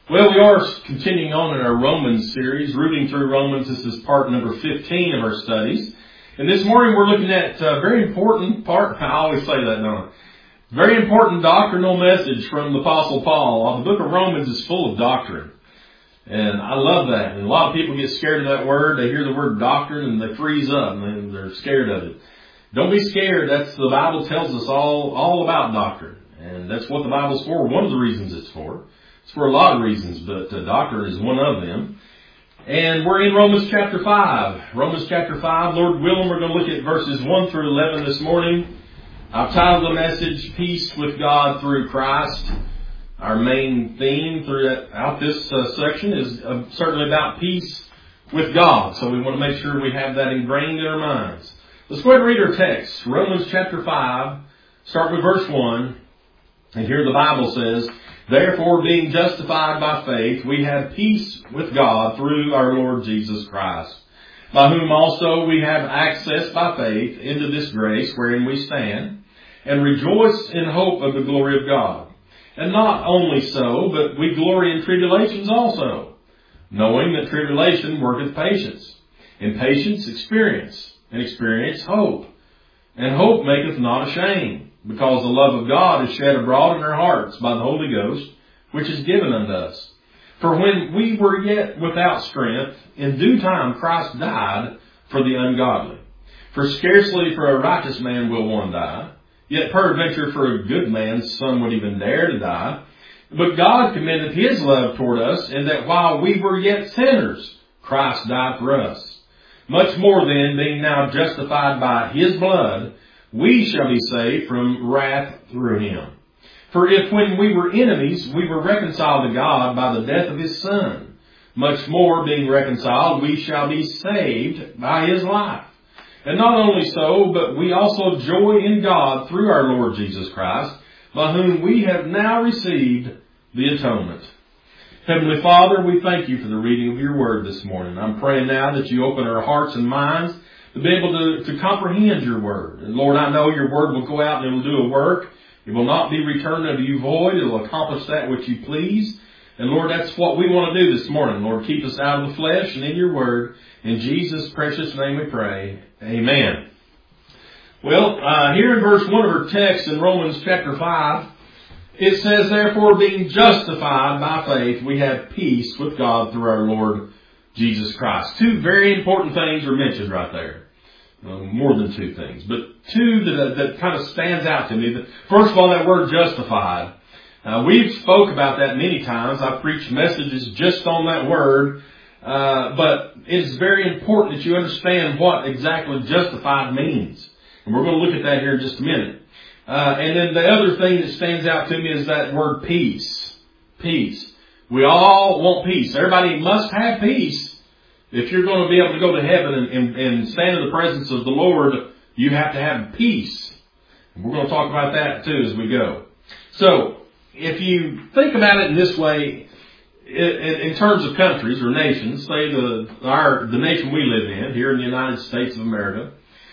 Well, we are continuing on in our Romans series, rooting through Romans. This is part number 15 of our studies. And this morning we're looking at a very important part. I always say that, don't I? Very important doctrinal message from the Apostle Paul. The book of Romans is full of doctrine. And I love that. And a lot of people get scared of that word. They hear the word doctrine and they freeze up and they're scared of it. Don't be scared. That's the Bible tells us all about doctrine. And that's what the Bible's for. One of the reasons it's for. It's for a lot of reasons, but doctrine is one of them. And we're in Romans chapter 5. Romans chapter 5, Lord willing, we're going to look at verses 1 through 11 this morning. I've titled the message, Peace with God Through Christ. Our main theme throughout this section is certainly about peace with God. So we want to make sure we have that ingrained in our minds. Let's go ahead and read our text. Romans chapter 5, start with verse 1. And here the Bible says, "Therefore, being justified by faith, we have peace with God through our Lord Jesus Christ, by whom also we have access by faith into this grace wherein we stand, and rejoice in hope of the glory of God. And not only so, but we glory in tribulations also, knowing that tribulation worketh patience, and patience experience, and experience hope. And hope maketh not ashamed, because the love of God is shed abroad in our hearts by the Holy Ghost, which is given unto us. For when we were yet without strength, in due time Christ died for the ungodly. For scarcely for a righteous man will one die, yet peradventure for a good man some would even dare to die. But God commendeth His love toward us, in that while we were yet sinners, Christ died for us. Much more then, being now justified by His blood, we shall be saved from wrath through Him. For if when we were enemies, we were reconciled to God by the death of His Son, much more being reconciled, we shall be saved by His life. And not only so, but we also joy in God through our Lord Jesus Christ, by whom we have now received the atonement." Heavenly Father, we thank You for the reading of Your Word this morning. I'm praying now that You open our hearts and minds to be able to comprehend Your Word. And Lord, I know Your Word will go out and it will do a work. It will not be returned unto You void. It will accomplish that which You please. And Lord, that's what we want to do this morning. Lord, keep us out of the flesh and in Your Word. In Jesus' precious name we pray. Amen. Well, here in verse 1 of our text in Romans chapter 5, it says, "Therefore, being justified by faith, we have peace with God through our Lord Jesus Christ." Two very important things are mentioned right there. More than two things, but two that kind of stands out to me. First of all, that word justified. We've spoke about that many times. I've preached messages just on that word. But it's very important that you understand what exactly justified means. And we're going to look at that here in just a minute. And then the other thing that stands out to me is that word peace. Peace. We all want peace. Everybody must have peace. If you're going to be able to go to heaven and stand in the presence of the Lord, you have to have peace. And we're going to talk about that too as we go. So, if you think about it in this way, in terms of countries or nations, say the nation we live in, here in the United States of America,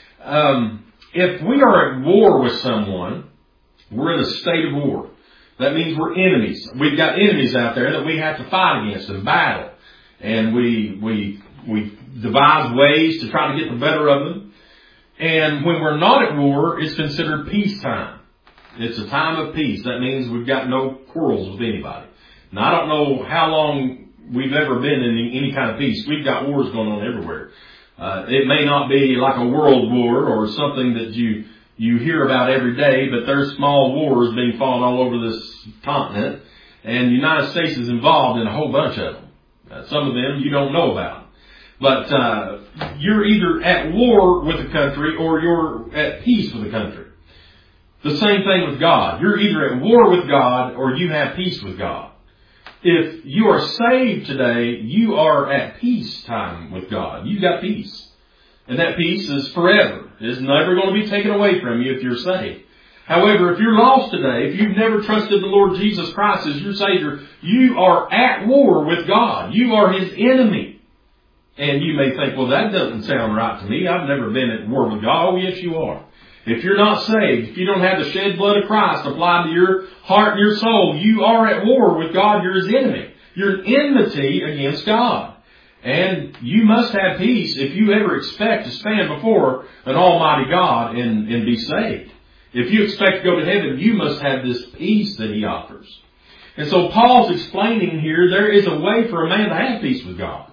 if we are at war with someone, we're in a state of war. That means we're enemies. We've got enemies out there that we have to fight against and battle. And we devise ways to try to get the better of them. And when we're not at war, it's considered peacetime. It's a time of peace. That means we've got no quarrels with anybody. Now, I don't know how long we've ever been in any kind of peace. We've got wars going on everywhere. It may not be like a world war or something that you hear about every day, but there's small wars being fought all over this continent, and the United States is involved in a whole bunch of them. Some of them you don't know about. But you're either at war with the country or you're at peace with the country. The same thing with God. You're either at war with God or you have peace with God. If you are saved today, you are at peace time with God. You've got peace. And that peace is forever. It's never going to be taken away from you if you're saved. However, if you're lost today, if you've never trusted the Lord Jesus Christ as your Savior, you are at war with God. You are His enemy. And you may think, well, that doesn't sound right to me. I've never been at war with God. Oh, yes, you are. If you're not saved, if you don't have the shed blood of Christ applied to your heart and your soul, you are at war with God. You're His enemy. You're enmity against God. And you must have peace if you ever expect to stand before an almighty God and be saved. If you expect to go to heaven, you must have this peace that He offers. And so Paul's explaining here, there is a way for a man to have peace with God.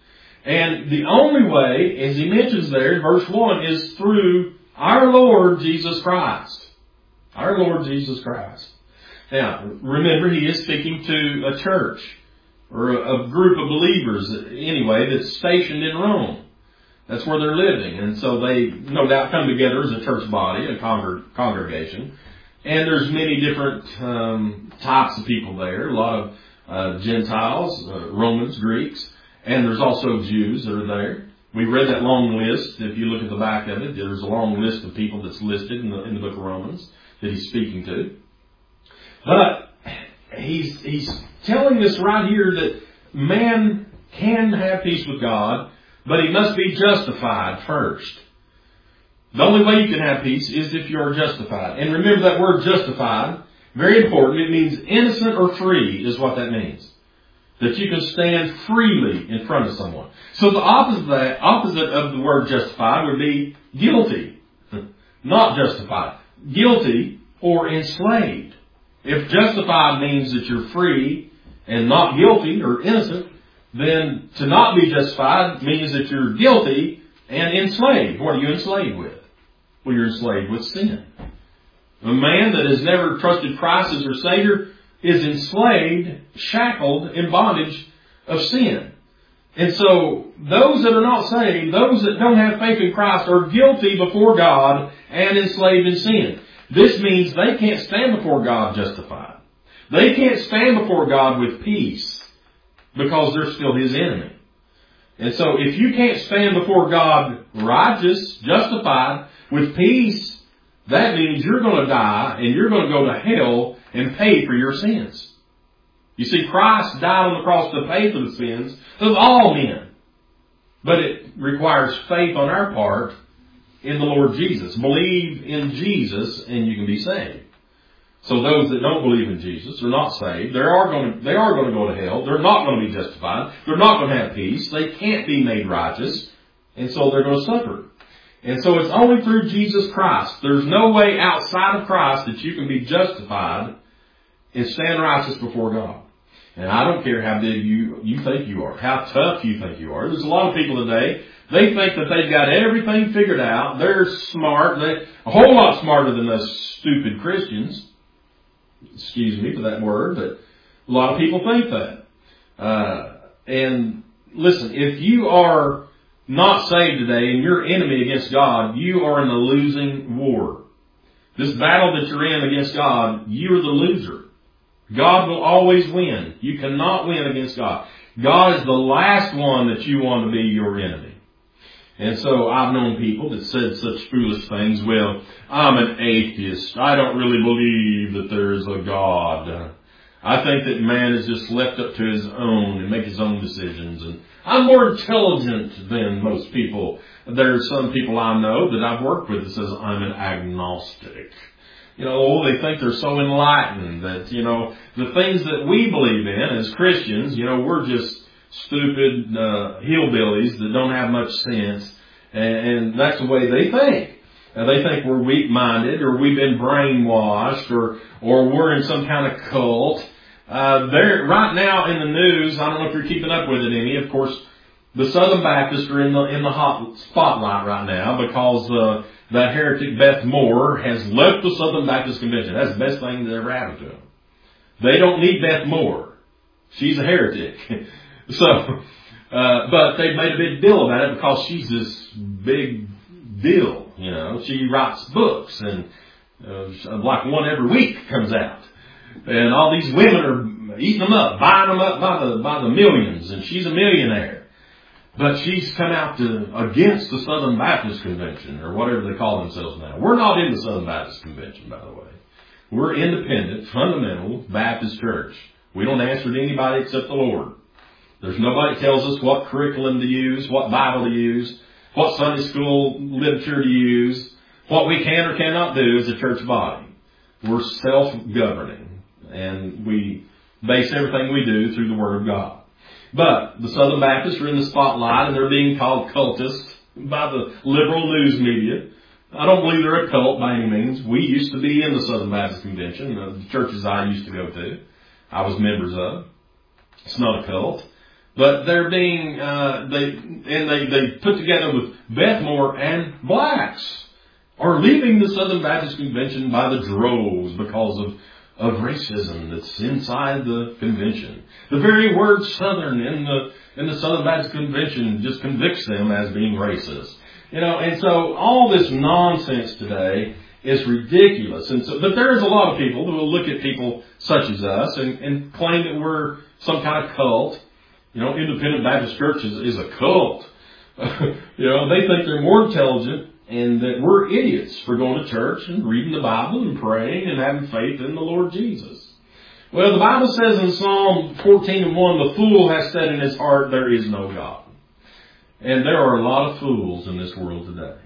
And the only way, as he mentions there in verse 1, is through our Lord Jesus Christ. Our Lord Jesus Christ. Now, remember, he is speaking to a church, or a group of believers, anyway, that's stationed in Rome. That's where they're living. And so they, no doubt, come together as a church body, a congregation. And there's many different types of people there. A lot of Gentiles, Romans, Greeks. And there's also Jews that are there. We read that long list. If you look at the back of it, there's a long list of people that's listed in the book of Romans that he's speaking to. But he's telling us right here that man can have peace with God, but he must be justified first. The only way you can have peace is if you are justified. And remember that word justified, very important. It means innocent or free is what that means. That you can stand freely in front of someone. So the opposite of the word justified would be guilty. Not justified. Guilty or enslaved. If justified means that you're free and not guilty or innocent, then to not be justified means that you're guilty and enslaved. What are you enslaved with? Well, you're enslaved with sin. A man that has never trusted Christ as their Savior is enslaved, shackled in bondage of sin. And so those that are not saved, those that don't have faith in Christ, are guilty before God and enslaved in sin. This means they can't stand before God justified. They can't stand before God with peace because they're still His enemy. And so if you can't stand before God righteous, justified, with peace, that means you're going to die and you're going to go to hell and pay for your sins. You see, Christ died on the cross to pay for the sins of all men. But it requires faith on our part in the Lord Jesus. Believe in Jesus and you can be saved. So those that don't believe in Jesus are not saved. They are going to go to hell. They're not going to be justified. They're not going to have peace. They can't be made righteous. And so they're going to suffer. And so it's only through Jesus Christ. There's no way outside of Christ that you can be justified and stand righteous before God. And I don't care how big you think you are, how tough you think you are. There's a lot of people today, they think that they've got everything figured out. They're smart. They're a whole lot smarter than us stupid Christians. Excuse me for that word, but a lot of people think that. And listen, if you are not saved today and you're enemy against God, you are in a losing war. This battle that you're in against God, you're the loser. God will always win. You cannot win against God. God is the last one that you want to be your enemy. And so I've known people that said such foolish things. Well, I'm an atheist. I don't really believe that there's a God. I think that man is just left up to his own and make his own decisions. And I'm more intelligent than most people. There are some people I know that I've worked with that says I'm an agnostic. They think they're so enlightened that, the things that we believe in as Christians, we're just stupid hillbillies that don't have much sense. And that's the way they think. They think we're weak-minded or we've been brainwashed or we're in some kind of cult. They're right now in the news. I don't know if you're keeping up with it any. Of course, the Southern Baptists are in the hot spotlight right now because that heretic Beth Moore has left the Southern Baptist Convention. That's the best thing that ever happened to them. They don't need Beth Moore. She's a heretic. But they made a big deal about it because she's this big deal. She writes books and like one every week comes out. And all these women are eating them up, buying them up by the millions. And she's a millionaire. But she's come out against the Southern Baptist Convention, or whatever they call themselves now. We're not in the Southern Baptist Convention, by the way. We're independent, fundamental Baptist church. We don't answer to anybody except the Lord. There's nobody that tells us what curriculum to use, what Bible to use, what Sunday school literature to use, what we can or cannot do as a church body. We're self-governing, and we base everything we do through the Word of God. But the Southern Baptists are in the spotlight, and they're being called cultists by the liberal news media. I don't believe they're a cult by any means. We used to be in the Southern Baptist Convention, the churches I used to go to, I was members of. It's not a cult. But they're being, they put together with Beth Moore, and blacks are leaving the Southern Baptist Convention by the droves because of racism that's inside the convention. The very word Southern in the Southern Baptist Convention just convicts them as being racist. And so all this nonsense today is ridiculous. But there is a lot of people that will look at people such as us and claim that we're some kind of cult. Independent Baptist Church is a cult. They think they're more intelligent and that we're idiots for going to church and reading the Bible and praying and having faith in the Lord Jesus. Well, the Bible says in Psalm 14:1, the fool has said in his heart, there is no God. And there are a lot of fools in this world today.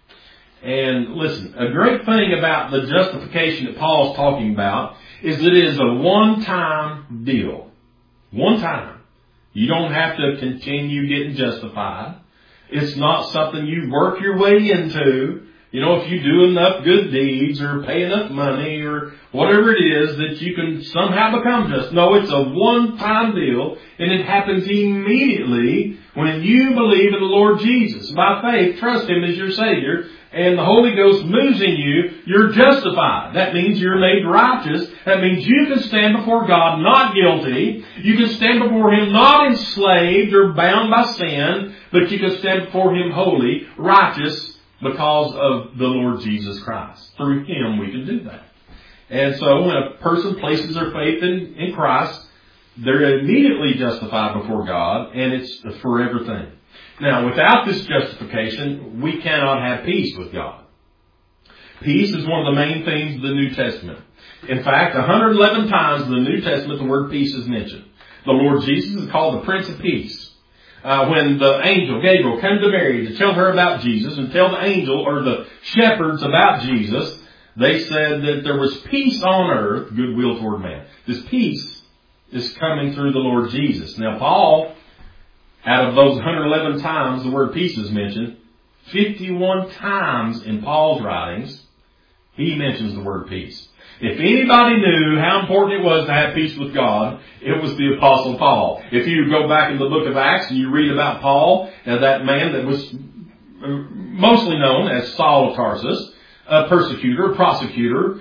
And listen, a great thing about the justification that Paul's talking about is that it is a one-time deal. One time. You don't have to continue getting justified. It's not something you work your way into. If you do enough good deeds or pay enough money or whatever it is that you can somehow become just. No, it's a one-time deal, and it happens immediately when you believe in the Lord Jesus. By faith, trust Him as your Savior, and the Holy Ghost moves in you, you're justified. That means you're made righteous. That means you can stand before God not guilty. You can stand before Him not enslaved or bound by sin, but you can stand before Him holy, righteous, because of the Lord Jesus Christ. Through Him we can do that. And so when a person places their faith in Christ, they're immediately justified before God, and it's a forever thing. Now, without this justification, we cannot have peace with God. Peace is one of the main themes of the New Testament. In fact, 111 times in the New Testament the word peace is mentioned. The Lord Jesus is called the Prince of Peace. When the angel Gabriel came to Mary to tell her about Jesus and tell the angel or the shepherds about Jesus, they said that there was peace on earth, goodwill toward man. This peace is coming through the Lord Jesus. Now, Paul, out of those 111 times the word peace is mentioned, 51 times in Paul's writings, he mentions the word peace. If anybody knew how important it was to have peace with God, it was the Apostle Paul. If you go back in the book of Acts and you read about Paul, and that man that was mostly known as Saul of Tarsus, a persecutor, a prosecutor,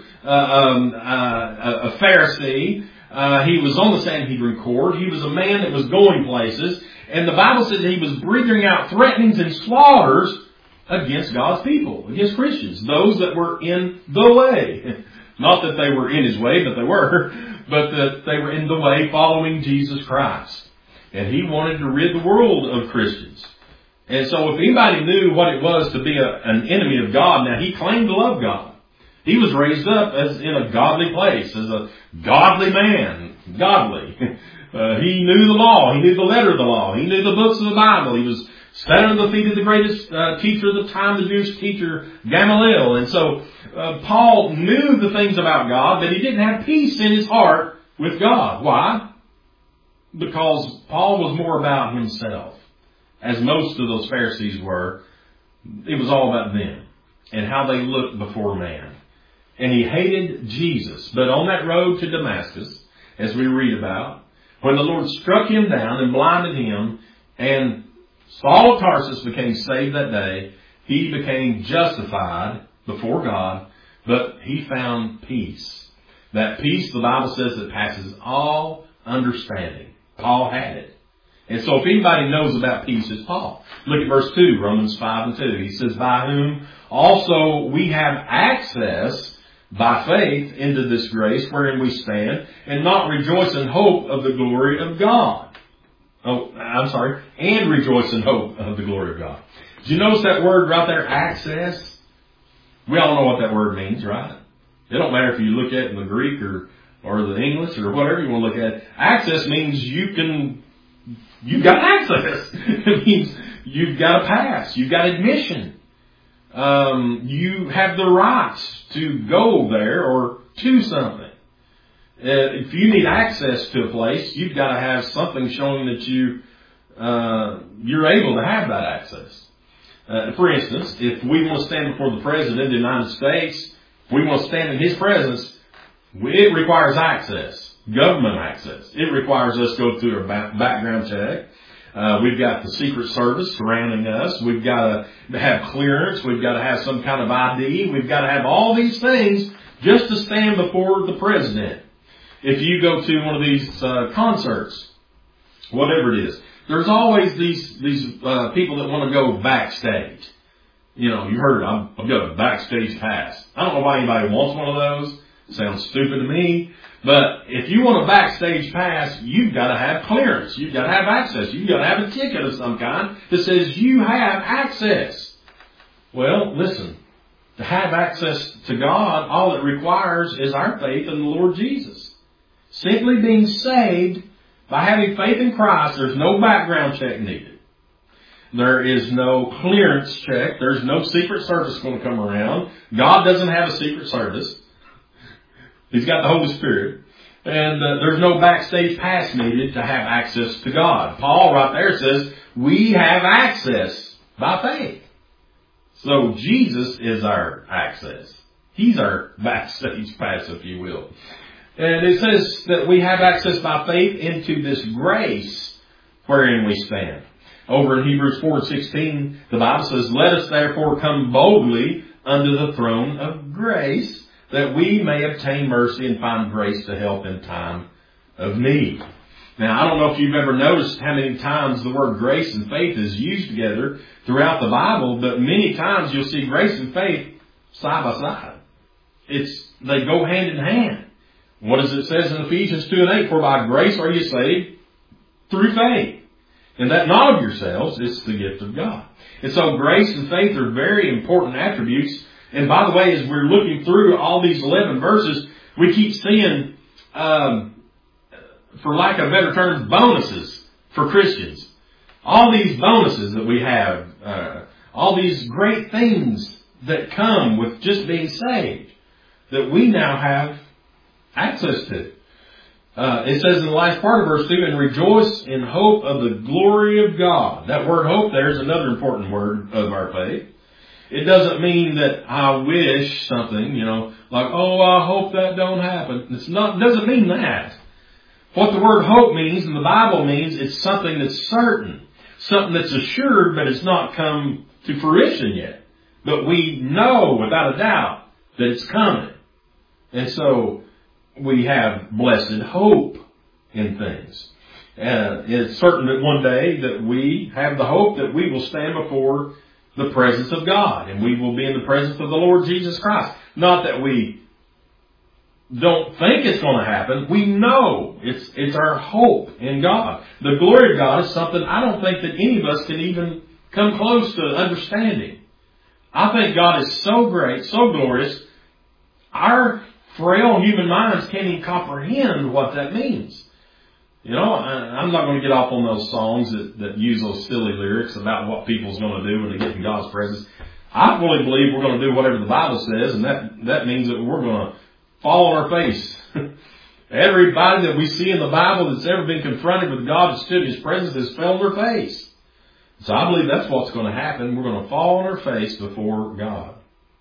a Pharisee, he was on the Sanhedrin court. He was a man that was going places. And the Bible says that he was breathing out threatenings and slaughters against God's people, against Christians, those that were in the way. Not that they were in His way, but they were. But that they were in the way following Jesus Christ. And he wanted to rid the world of Christians. And so if anybody knew what it was to be an enemy of God, now he claimed to love God. He was raised up as in a godly place, as a godly man. Godly. He knew the law. He knew the letter of the law. He knew the books of the Bible. He was sat under the feet of the greatest teacher of the time, the Jewish teacher, Gamaliel. And so Paul knew the things about God, but he didn't have peace in his heart with God. Why? Because Paul was more about himself, as most of those Pharisees were. It was all about them and how they looked before man. And he hated Jesus. But on that road to Damascus, as we read about, when the Lord struck him down and blinded him, and Saul of Tarsus became saved that day, he became justified before God, but he found peace. That peace, the Bible says, that passes all understanding. Paul had it. And so if anybody knows about peace, it's Paul. Look at verse 2, Romans 5:2. He says, by whom also we have access by faith into this grace wherein we stand, and not rejoice in hope of the glory of God. And rejoice in hope of the glory of God. Did you notice that word right there, access? We all know what that word means, right? It don't matter if you look at it in the Greek or the English or whatever you want to look at. Access means you've got access. It means you've got a pass. You've got admission. You have the rights to go there or to something. If you need access to a place, you've got to have something showing that you're able to have that access. For instance, if we want to stand before the President of the United States, if we want to stand in His presence, it requires access, government access. It requires us to go through a background check. We've got the Secret Service surrounding us. We've got to have clearance. We've got to have some kind of ID. We've got to have all these things just to stand before the President. If you go to one of these concerts, whatever it is, there's always these people that want to go backstage. You know, you've heard it. I've got a backstage pass. I don't know why anybody wants one of those. Sounds stupid to me. But if you want a backstage pass, you've got to have clearance. You've got to have access. You've got to have a ticket of some kind that says you have access. Well, listen. To have access to God, all it requires is our faith in the Lord Jesus. Simply being saved by having faith in Christ, there's no background check needed. There is no clearance check. There's no Secret Service going to come around. God doesn't have a Secret Service. He's got the Holy Spirit. And there's no backstage pass needed to have access to God. Paul right there says, we have access by faith. So Jesus is our access. He's our backstage pass, if you will. And it says that we have access by faith into this grace wherein we stand. Over in Hebrews 4:16, the Bible says, let us therefore come boldly unto the throne of grace, that we may obtain mercy and find grace to help in time of need. Now, I don't know if you've ever noticed how many times the word grace and faith is used together throughout the Bible, but many times you'll see grace and faith side by side. They go hand in hand. What does it says in Ephesians 2:8? For by grace are you saved through faith. And that not of yourselves, it's the gift of God. And so grace and faith are very important attributes. And by the way, as we're looking through all these 11 verses, we keep seeing, for lack of better terms, bonuses for Christians. All these bonuses that we have, all these great things that come with just being saved, that we now have access to. It says in the last part of verse 2, and rejoice in hope of the glory of God. That word hope there is another important word of our faith. It doesn't mean that I wish something, like, oh, I hope that don't happen. It doesn't mean that. What the word hope means in the Bible means it's something that's certain. Something that's assured, but it's not come to fruition yet. But we know without a doubt that it's coming. And so we have blessed hope in things. It's certain that one day that we have the hope that we will stand before the presence of God, and we will be in the presence of the Lord Jesus Christ. Not that we don't think it's going to happen. We know it's our hope in God. The glory of God is something I don't think that any of us can even come close to understanding. I think God is so great, so glorious, our frail human minds can't even comprehend what that means. I'm not going to get off on those songs that use those silly lyrics about what people's going to do when they get in God's presence. I fully believe we're going to do whatever the Bible says, and that means that we're going to fall on our face. Everybody that we see in the Bible that's ever been confronted with God and stood in His presence has fell on their face. So I believe that's what's going to happen. We're going to fall on our face before God.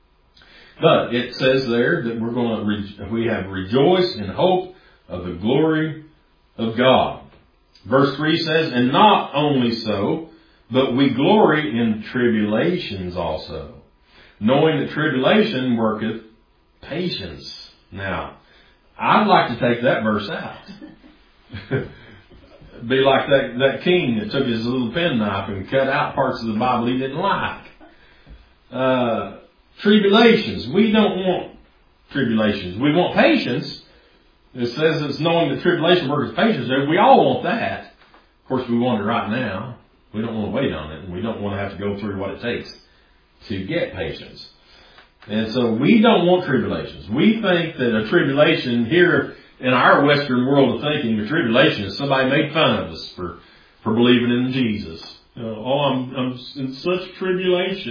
But it says there that we have rejoiced in hope of the glory of God. Verse 3 says, and not only so, but we glory in tribulations also, knowing that tribulation worketh patience. Now, I'd like to take that verse out. Be like that king that took his little penknife and cut out parts of the Bible he didn't like. Tribulations. We don't want tribulations. We want patience. It says it's knowing that tribulation worketh patience. We all want that. Of course, we want it right now. We don't want to wait on it. And we don't want to have to go through what it takes to get patience. And so we don't want tribulations. We think that a tribulation here in our Western world of thinking, a tribulation is somebody made fun of us for believing in Jesus. I'm in such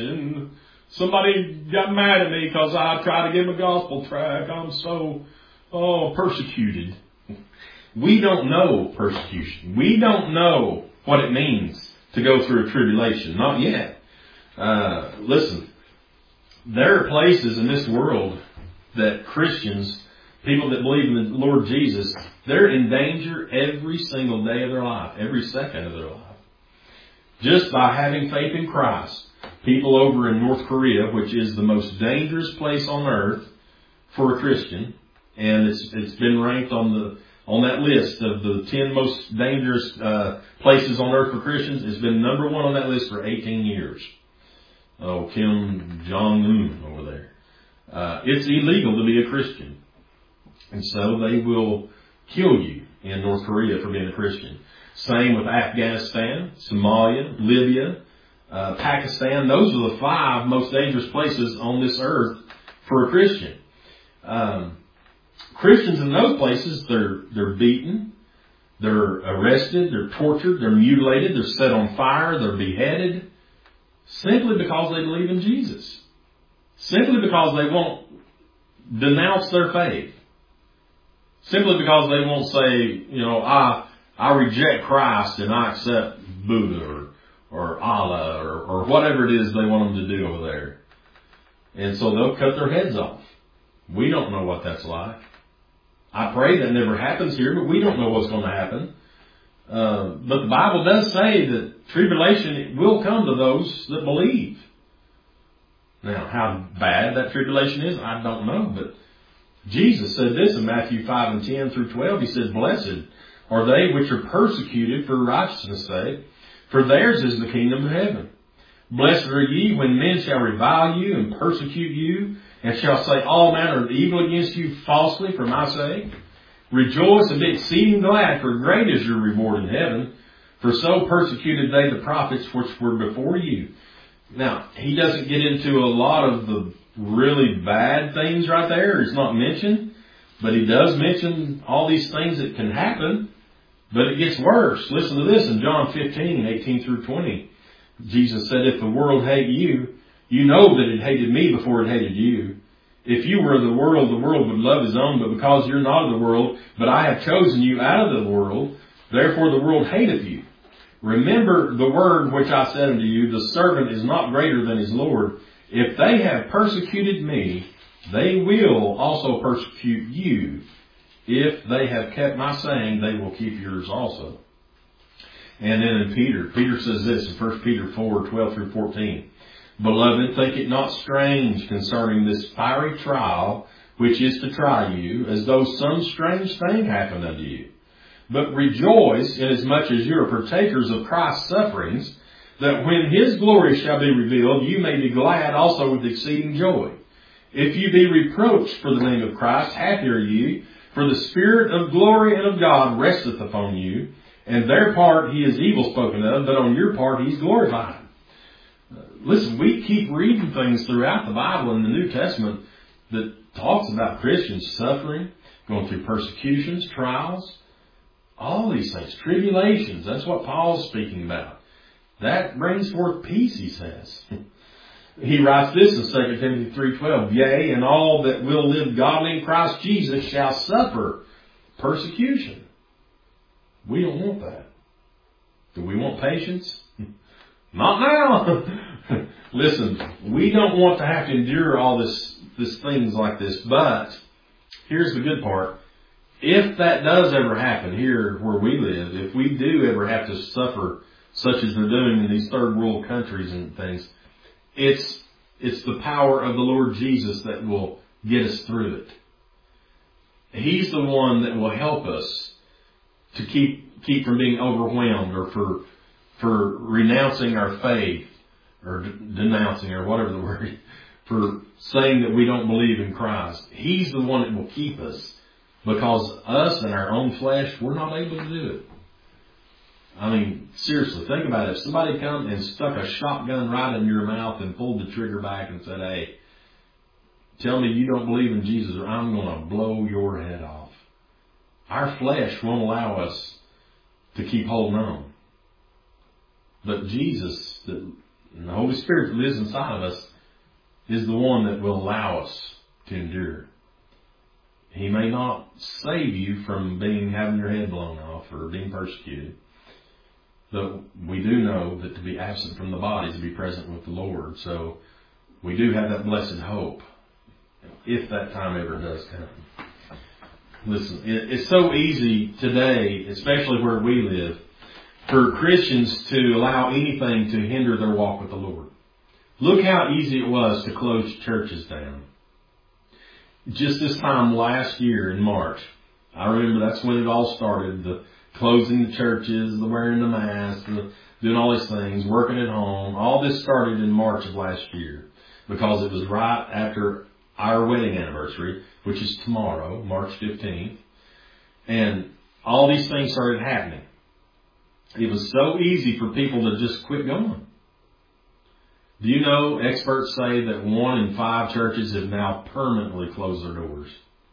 tribulation. Somebody got mad at me because I tried to give him a gospel tract. I'm so persecuted. We don't know persecution. We don't know what it means to go through a tribulation. Not yet. Listen, there are places in this world that Christians, people that believe in the Lord Jesus, they're in danger every single day of their life, every second of their life. Just by having faith in Christ. People over in North Korea, which is the most dangerous place on earth for a Christian, and it's been ranked on that list of the 10 most dangerous places on earth for Christians. It's been number 1 on that list for 18 years. Oh, Kim Jong-un over there. It's illegal to be a Christian. And so they will kill you in North Korea for being a Christian. Same with Afghanistan, Somalia, Libya, Pakistan. Those are the 5 most dangerous places on this earth for a Christian. Christians in those places, they're beaten, they're arrested, they're tortured, they're mutilated, they're set on fire, they're beheaded, simply because they believe in Jesus. Simply because they won't denounce their faith. Simply because they won't say, I reject Christ and I accept Buddha or Allah or whatever it is they want them to do over there. And so they'll cut their heads off. We don't know what that's like. I pray that never happens here, but we don't know what's going to happen. But the Bible does say that tribulation will come to those that believe. Now, how bad that tribulation is, I don't know. But Jesus said this in Matthew 5 and 10 through 12. He says, "Blessed are they which are persecuted for righteousness' sake, for theirs is the kingdom of heaven. Blessed are ye when men shall revile you and persecute you, and shall say all manner of evil against you falsely for my sake. Rejoice and be exceeding glad, for great is your reward in heaven. For so persecuted they the prophets which were before you." Now, he doesn't get into a lot of the really bad things right there. It's not mentioned. But he does mention all these things that can happen. But it gets worse. Listen to this in John 15, 18 through 20. Jesus said, "If the world hate you, you know that it hated me before it hated you. If you were of the world would love his own. But because you're not of the world, but I have chosen you out of the world, therefore the world hateth you. Remember the word which I said unto you, the servant is not greater than his Lord. If they have persecuted me, they will also persecute you. If they have kept my saying, they will keep yours also." And then in Peter says this in 1 Peter 4, 12 through 14. "Beloved, think it not strange concerning this fiery trial, which is to try you, as though some strange thing happened unto you. But rejoice inasmuch as you are partakers of Christ's sufferings, that when his glory shall be revealed, you may be glad also with exceeding joy. If you be reproached for the name of Christ, happy are you, for the Spirit of glory and of God resteth upon you. And their part he is evil spoken of, but on your part he is glorified." Listen, we keep reading things throughout the Bible in the New Testament that talks about Christians suffering, going through persecutions, trials, all these things, tribulations. That's what Paul's speaking about. That brings forth peace, he says. He writes this in 2 Timothy 3:12, "Yea, and all that will live godly in Christ Jesus shall suffer persecution." We don't want that. Do we want patience? Not now. Listen, we don't want to have to endure all this things like this. But here's the good part. If that does ever happen here where we live, if we do ever have to suffer such as they're doing in these third world countries and things, it's the power of the Lord Jesus that will get us through it. He's the one that will help us to keep from being overwhelmed or for renouncing our faith or denouncing or whatever the word, for saying that we don't believe in Christ. He's the one that will keep us, because us and our own flesh, we're not able to do it. I mean, seriously, think about it. If somebody come and stuck a shotgun right in your mouth and pulled the trigger back and said, "Hey, tell me you don't believe in Jesus or I'm going to blow your head off." Our flesh won't allow us to keep holding on. But Jesus, and the Holy Spirit that lives inside of us, is the one that will allow us to endure. He may not save you from having your head blown off or being persecuted. But we do know that to be absent from the body is to be present with the Lord. So we do have that blessed hope, if that time ever does come. Listen, it's so easy today, especially where we live, for Christians to allow anything to hinder their walk with the Lord. Look how easy it was to close churches down. Just this time last year in March, I remember that's when it all started, the closing the churches, the wearing the mask, doing all these things, working at home. All this started in March of last year because it was right after our wedding anniversary, which is tomorrow, March 15th. And all these things started happening. It was so easy for people to just quit going. Do you know experts say that 1 in 5 churches have now permanently closed their doors?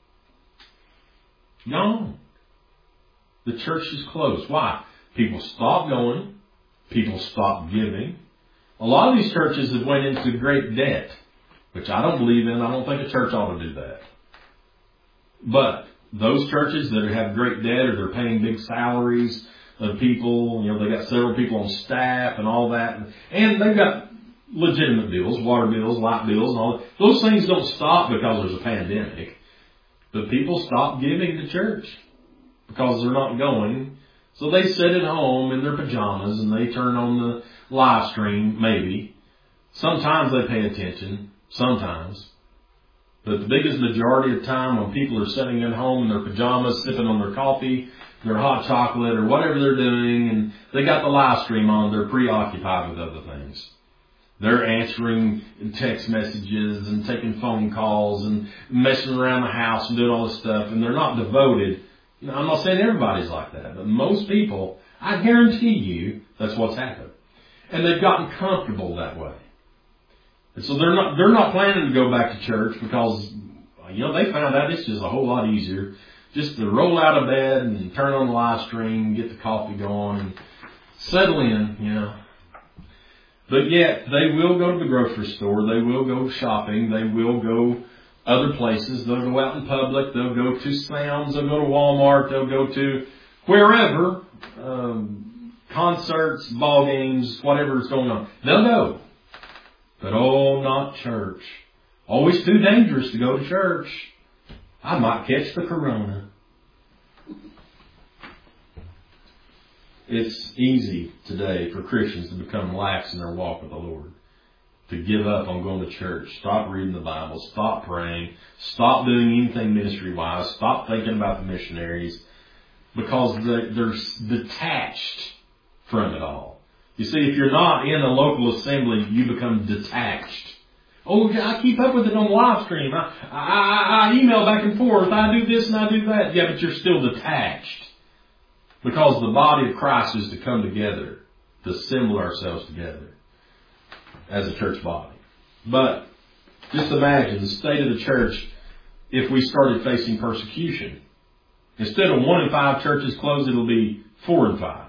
Gone. The church is closed. Why? People stopped going. People stopped giving. A lot of these churches have went into great debt, which I don't believe in. I don't think a church ought to do that. But those churches that have great debt, or they're paying big salaries of people, they got several people on staff and all that, and they've got legitimate bills, water bills, light bills, and all that. Those things don't stop because there's a pandemic. But people stop giving to church because they're not going. So they sit at home in their pajamas and they turn on the live stream, maybe. Sometimes they pay attention. Sometimes. But the biggest majority of time when people are sitting at home in their pajamas, sipping on their coffee, their hot chocolate, or whatever they're doing, and they got the live stream on, they're preoccupied with other things. They're answering text messages and taking phone calls and messing around the house and doing all this stuff, and they're not devoted. I'm not saying everybody's like that, but most people, I guarantee you, that's what's happened. And they've gotten comfortable that way. And so they're not planning to go back to church because, they found out it's just a whole lot easier just to roll out of bed and turn on the live stream, get the coffee going, and settle in, But yet, they will go to the grocery store, they will go shopping, they will go other places, they'll go out in public, they'll go to Sam's, they'll go to Walmart, they'll go to wherever, concerts, ball games, whatever is going on. They'll go. But not church. Always too dangerous to go to church. I might catch the corona. It's easy today for Christians to become lax in their walk with the Lord. To give up on going to church. Stop reading the Bible. Stop praying. Stop doing anything ministry-wise. Stop thinking about the missionaries. Because they're detached from it all. You see, if you're not in a local assembly, you become detached. Oh, I keep up with it on the live stream. I email back and forth. I do this and I do that. Yeah, but you're still detached. Because the body of Christ is to come together, to assemble ourselves together as a church body. But just imagine the state of the church if we started facing persecution. Instead of 1 in 5 churches closed, it'll be 4 in 5.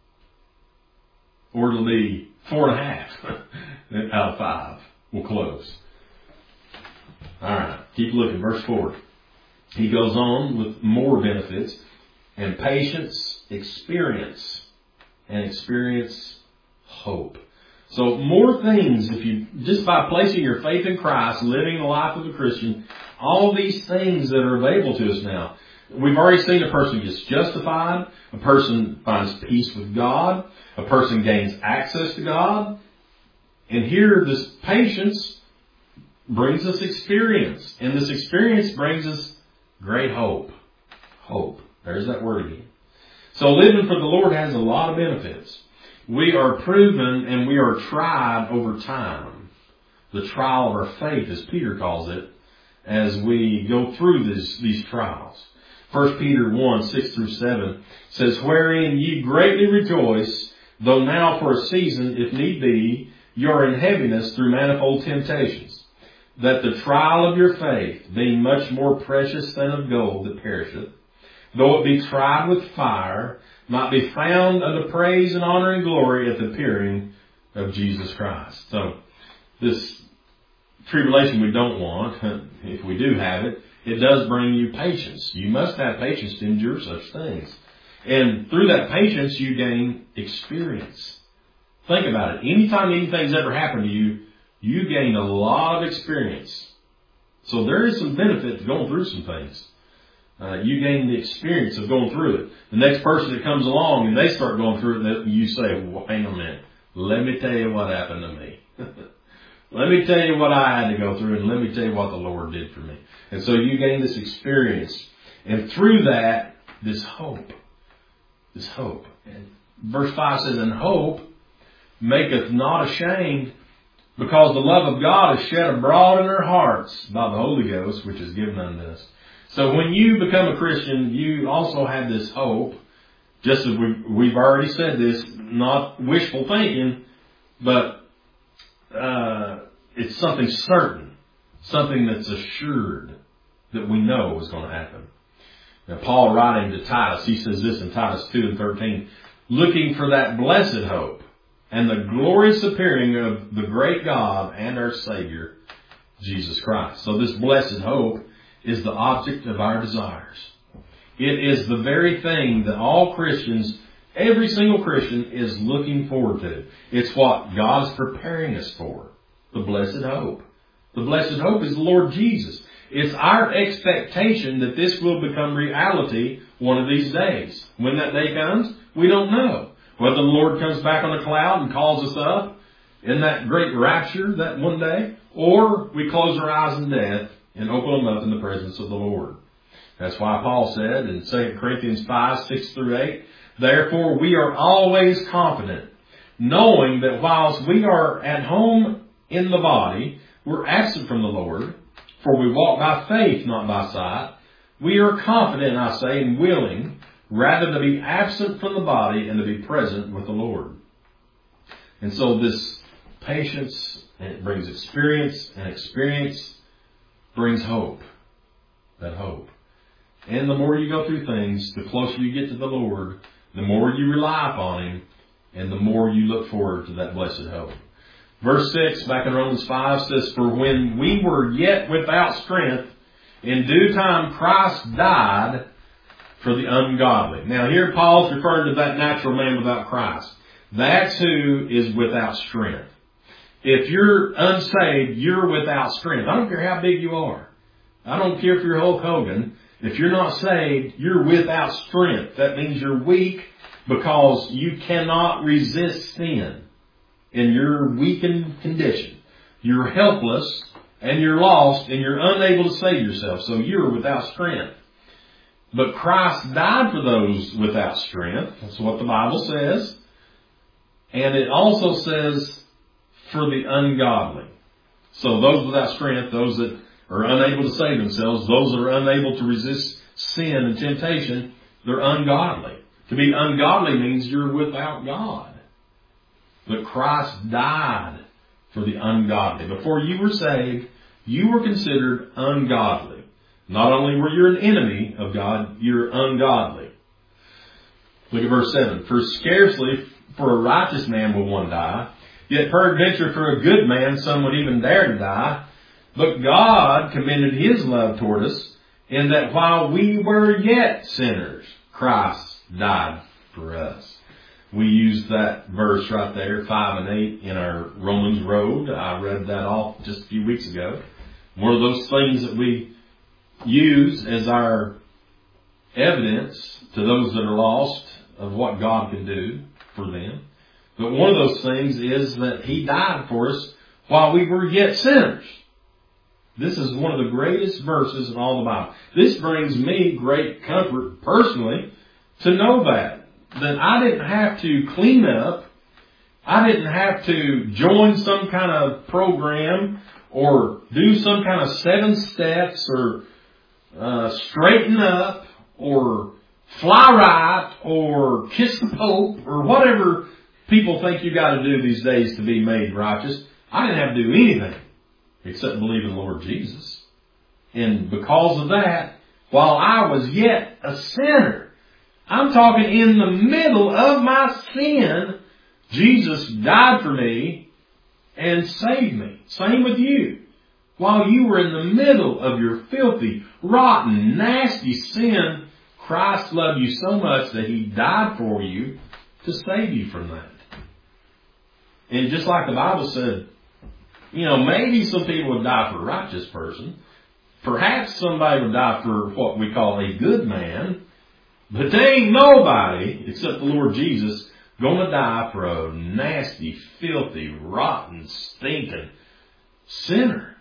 Or it'll be 4.5 out of 5 will close. Alright, keep looking. Verse 4. He goes on with more benefits. And patience, experience, and experience hope. So more things, if you just by placing your faith in Christ, living the life of a Christian, all these things that are available to us now. We've already seen a person gets justified, a person finds peace with God, a person gains access to God, and here this patience brings us experience, and this experience brings us great hope. Hope. There's that word again. So living for the Lord has a lot of benefits. We are proven and we are tried over time. The trial of our faith, as Peter calls it, as we go through these trials. 1 Peter 1, 6 through 7 says, wherein ye greatly rejoice, though now for a season, if need be, you are in heaviness through manifold temptations, that the trial of your faith, being much more precious than of gold that perisheth, though it be tried with fire, might be found unto praise and honor and glory at the appearing of Jesus Christ. So, this tribulation we don't want, if we do have it, it does bring you patience. You must have patience to endure such things. And through that patience, you gain experience. Think about it. Anytime anything's ever happened to you, you gain a lot of experience. So there is some benefit to going through some things. You gain the experience of going through it. The next person that comes along and they start going through it, you say, well, hang on a minute. Let me tell you what happened to me. Let me tell you what I had to go through, and let me tell you what the Lord did for me. And so you gain this experience. And through that, this hope. This hope. And verse 5 says, and hope maketh not ashamed, because the love of God is shed abroad in our hearts by the Holy Ghost, which is given unto us. So when you become a Christian, you also have this hope. Just as we've already said this, not wishful thinking, but it's something certain, something that's assured that we know is going to happen. Now, Paul writing to Titus, he says this in Titus 2:13, looking for that blessed hope and the glorious appearing of the great God and our Savior, Jesus Christ. So this blessed hope is the object of our desires. It is the very thing that all Christians, every single Christian, is looking forward to. It's what God's preparing us for. The blessed hope. The blessed hope is the Lord Jesus. It's our expectation that this will become reality one of these days. When that day comes, we don't know. Whether the Lord comes back on a cloud and calls us up in that great rapture that one day, or we close our eyes in death and open them up in the presence of the Lord. That's why Paul said in 2 Corinthians 5:6-8, therefore we are always confident, knowing that whilst we are at home in the body, we're absent from the Lord, for we walk by faith, not by sight. We are confident, I say, and willing, rather to be absent from the body and to be present with the Lord. And so this patience, it brings experience, and experience brings hope. That hope. And the more you go through things, the closer you get to the Lord, the more you rely upon Him, and the more you look forward to that blessed hope. Verse 6, back in Romans 5, says, for when we were yet without strength, in due time Christ died for the ungodly. Now here Paul's referring to that natural man without Christ. That's who is without strength. If you're unsaved, you're without strength. I don't care how big you are. I don't care if you're Hulk Hogan. If you're not saved, you're without strength. That means you're weak because you cannot resist sin in your weakened condition. You're helpless and you're lost and you're unable to save yourself. So you're without strength. But Christ died for those without strength. That's what the Bible says. And it also says for the ungodly. So those without strength, those that are unable to save themselves, those that are unable to resist sin and temptation, they're ungodly. To be ungodly means you're without God. But Christ died for the ungodly. Before you were saved, you were considered ungodly. Not only were you an enemy of God, you're ungodly. Look at verse 7. For scarcely for a righteous man will one die, yet peradventure for a good man some would even dare to die. But God commended His love toward us, in that while we were yet sinners, Christ died for us. We used that verse right there, 5 and 8, in our Romans Road. I read that off just a few weeks ago. One of those things that we use as our evidence to those that are lost of what God can do for them. But one of those things is that He died for us while we were yet sinners. This is one of the greatest verses in all the Bible. This brings me great comfort personally to know that I didn't have to clean up. I didn't have to join some kind of program or do some kind of 7 steps or straighten up or fly right or kiss the Pope or whatever people think you got to do these days to be made righteous. I didn't have to do anything except believe in the Lord Jesus. And because of that, while I was yet a sinner, I'm talking in the middle of my sin, Jesus died for me and saved me. Same with you. While you were in the middle of your filthy, rotten, nasty sin, Christ loved you so much that He died for you to save you from that. And just like the Bible said, maybe some people would die for a righteous person. Perhaps somebody would die for what we call a good man. But there ain't nobody, except the Lord Jesus, going to die for a nasty, filthy, rotten, stinking sinner.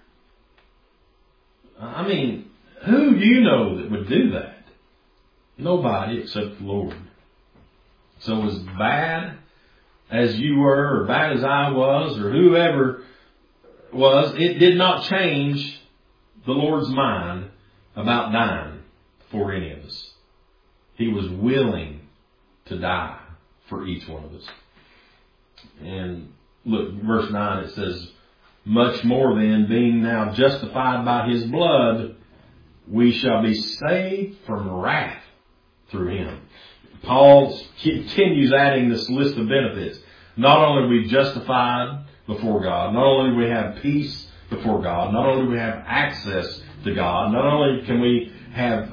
I mean, who do you know that would do that? Nobody except the Lord. So as bad as you were, or bad as I was, or whoever was, it did not change the Lord's mind about dying for any of us. He was willing to die for each one of us. And look, verse 9, it says, much more then, being now justified by His blood, we shall be saved from wrath through Him. Paul continues adding this list of benefits. Not only are we justified before God, not only do we have peace before God, not only do we have access to God, not only can we have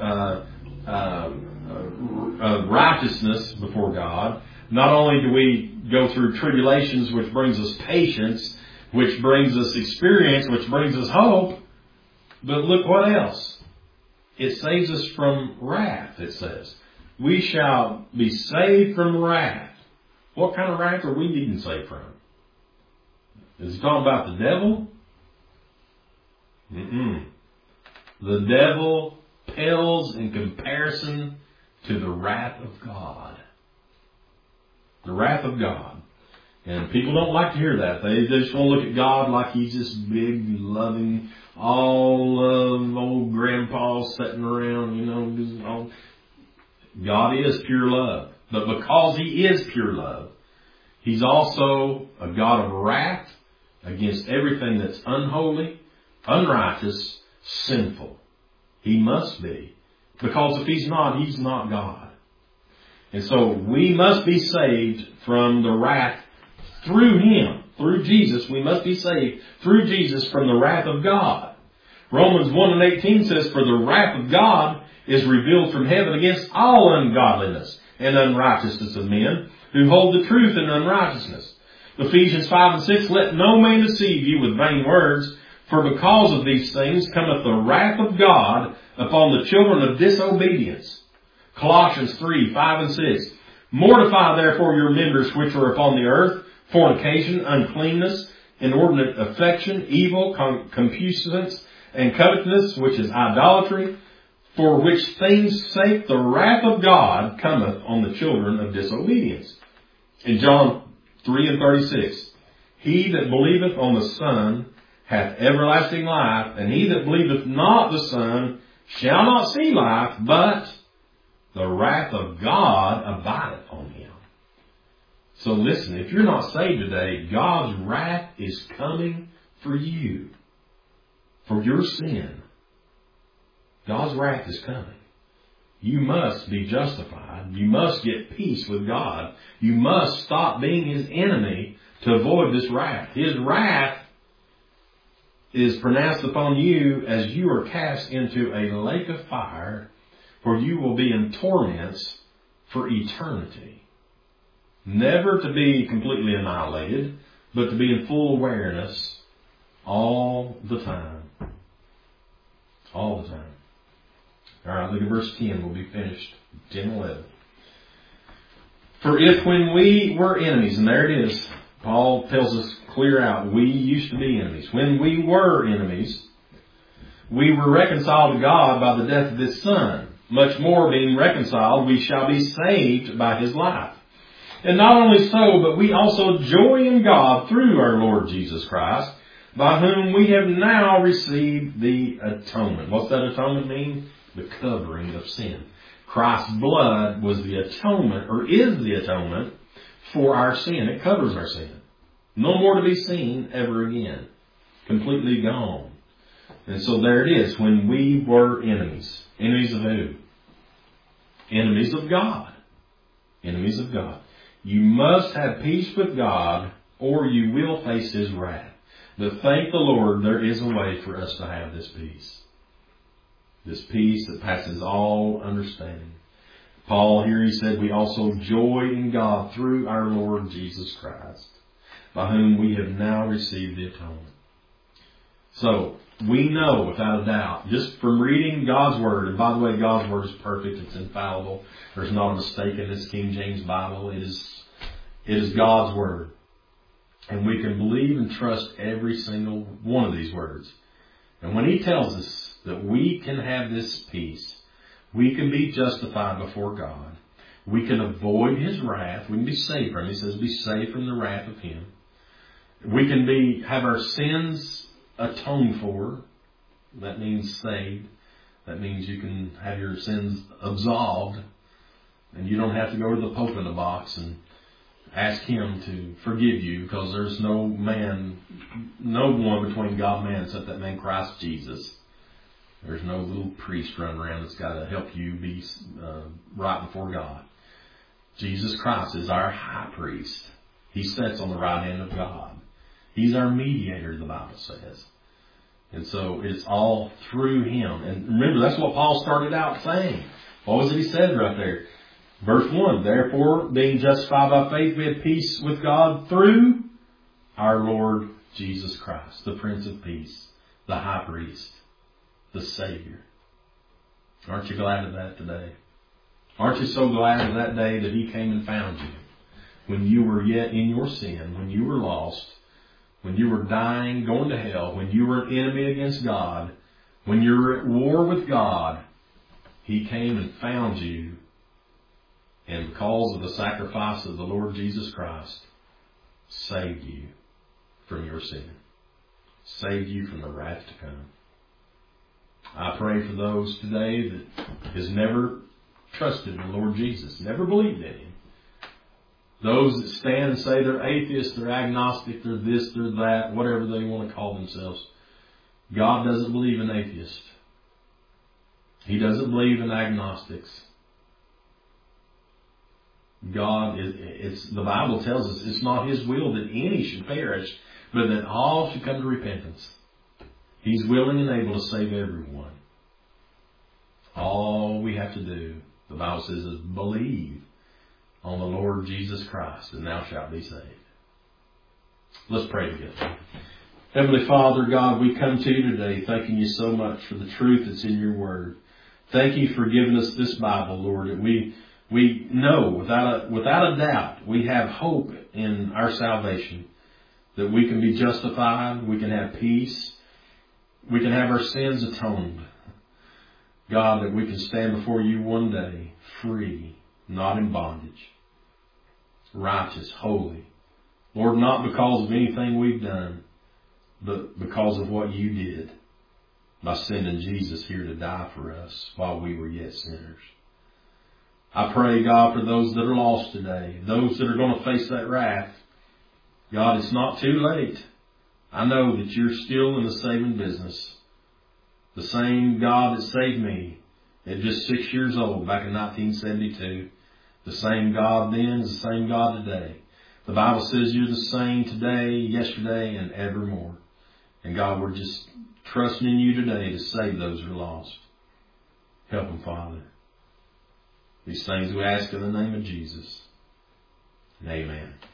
righteousness before God, not only do we go through tribulations, which brings us patience, which brings us experience, which brings us hope, but look what else. It saves us from wrath, it says. We shall be saved from wrath. What kind of wrath are we being saved from? Is he talking about the devil? The devil pales in comparison to the wrath of God. The wrath of God. And people don't like to hear that. They just want to look at God like He's just big, loving, all old grandpa sitting around, God is pure love. But because He is pure love, He's also a God of wrath against everything that's unholy, unrighteous, sinful. He must be. Because if He's not God. And so we must be saved from the wrath through Him. Through Jesus, we must be saved through Jesus from the wrath of God. Romans 1:18 says, for the wrath of God is revealed from heaven against all ungodliness and unrighteousness of men who hold the truth in unrighteousness. Ephesians 5:6, let no man deceive you with vain words, for because of these things cometh the wrath of God upon the children of disobedience. Colossians 3:5-6, mortify therefore your members which are upon the earth, fornication, uncleanness, inordinate affection, evil, concupiscence, and covetousness, which is idolatry, for which things' sake the wrath of God cometh on the children of disobedience. In John 3:36, he that believeth on the Son hath everlasting life, and he that believeth not the Son shall not see life, but the wrath of God abideth on him. So listen, if you're not saved today, God's wrath is coming for you, for your sin. God's wrath is coming. You must be justified. You must get peace with God. You must stop being His enemy to avoid this wrath. His wrath is pronounced upon you as you are cast into a lake of fire where you will be in torments for eternity. Never to be completely annihilated, but to be in full awareness all the time. All the time. All right, look at verse 10. We'll be finished. 10:11. For if when we were enemies, and there it is, Paul tells us clear out, we used to be enemies. When we were enemies, we were reconciled to God by the death of His Son. Much more being reconciled, we shall be saved by His life. And not only so, but we also joy in God through our Lord Jesus Christ, by whom we have now received the atonement. What's that atonement mean? The covering of sin. Christ's blood was the atonement, or is the atonement, for our sin. It covers our sin. No more to be seen ever again. Completely gone. And so there it is. When we were enemies. Enemies of who? Enemies of God. Enemies of God. You must have peace with God, or you will face His wrath. But thank the Lord, there is a way for us to have this peace. This peace that passes all understanding. Paul here, he said, we also joy in God through our Lord Jesus Christ, by whom we have now received the atonement. So, we know without a doubt, just from reading God's Word, and by the way, God's Word is perfect, it's infallible. There's not a mistake in this King James Bible. It is God's Word. And we can believe and trust every single one of these words. And when He tells us that we can have this peace, we can be justified before God, we can avoid His wrath, we can be saved from Him. He says, be saved from the wrath of Him. We can have our sins atoned for. That means saved. That means you can have your sins absolved, and you don't have to go to the Pope in the box and ask Him to forgive you, because there's no one between God and man except that man Christ Jesus. There's no little priest running around that's got to help you be right before God. Jesus Christ is our high priest. He sits on the right hand of God. He's our mediator, the Bible says. And so it's all through Him. And remember, that's what Paul started out saying. What was it he said right there? Verse 1, therefore, being justified by faith, we have peace with God through our Lord Jesus Christ, the Prince of Peace, the High Priest, the Savior. Aren't you glad of that today? Aren't you so glad of that day that He came and found you? When you were yet in your sin, when you were lost, when you were dying, going to hell, when you were an enemy against God, when you were at war with God, He came and found you. And because of the sacrifice of the Lord Jesus Christ, saved you from your sin. Saved you from the wrath to come. I pray for those today that has never trusted in the Lord Jesus, never believed in Him. Those that stand and say they're atheists, they're agnostic, they're this, they're that, whatever they want to call themselves. God doesn't believe in atheists. He doesn't believe in agnostics. The Bible tells us it's not His will that any should perish, but that all should come to repentance. He's willing and able to save everyone. All we have to do, the Bible says, is believe on the Lord Jesus Christ, and thou shalt be saved. Let's pray together. Heavenly Father, God, we come to You today thanking You so much for the truth that's in Your Word. Thank You for giving us this Bible, Lord, that we know without a doubt we have hope in our salvation, that we can be justified, we can have peace, we can have our sins atoned. God, that we can stand before You one day free, not in bondage, righteous, holy. Lord, not because of anything we've done, but because of what You did by sending Jesus here to die for us while we were yet sinners. I pray, God, for those that are lost today, those that are going to face that wrath. God, it's not too late. I know that You're still in the saving business. The same God that saved me at just 6 years old back in 1972. The same God then is the same God today. The Bible says You're the same today, yesterday, and evermore. And God, we're just trusting in You today to save those who are lost. Help them, Father. These things we ask in the name of Jesus. And amen.